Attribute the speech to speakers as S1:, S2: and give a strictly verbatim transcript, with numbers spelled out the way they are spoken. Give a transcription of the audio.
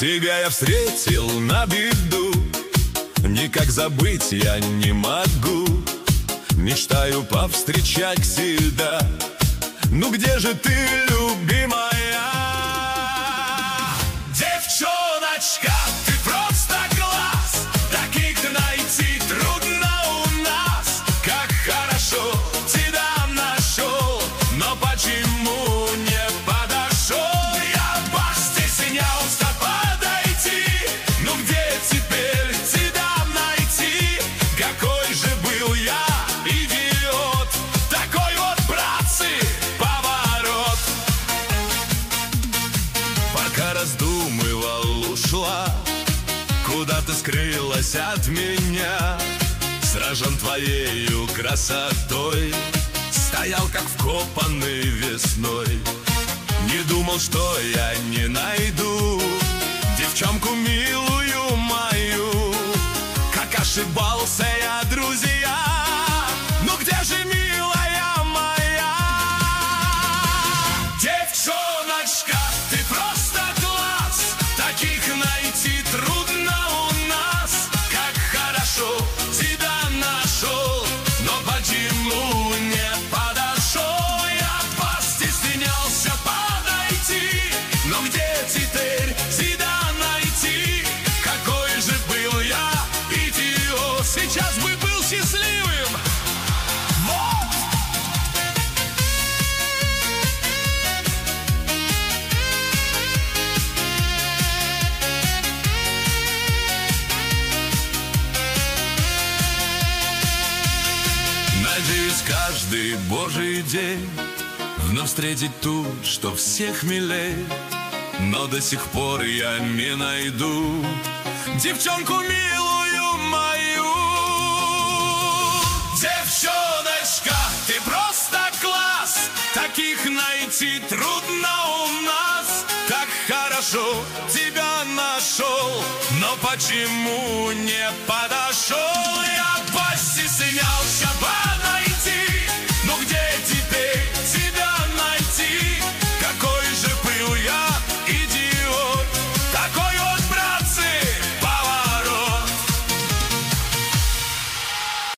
S1: Тебя я встретил на беду, никак забыть я не могу. Мечтаю повстречать всегда. Ну где же ты, любимая? Девчоночка, ты просто класс, таких найти трудно у нас. Как хорошо тебя нашел, но почему не подошел? Я постеснялся подойти, ну где теперь тебя найти? Какой же был я идиот, такой вот, братцы, поворот. Пока раздумывал, ушла, куда ты скрылась от меня. Сражен твоею красотой, стоял как вкопанный весной. Не думал, что я не найду девчонку милую мою. Как ошибался я, друзья, ну где же милая моя? Девчоночка, ты просто класс, таких найти трудно у нас. Как хорошо тебя нашел, но почему не подошел? Я постеснялся подойти, но где теперь тебя найти? Какой же был я идиот, сейчас бы был счастливым. Вот! Надеюсь, каждый божий день вновь встретить ту, что всех милей. Но до сих пор я не найду девчонку милую мою. Девчоночка, ты просто класс, таких найти трудно у нас. Так хорошо тебя нашел, но почему не подошел? Я постеснялся.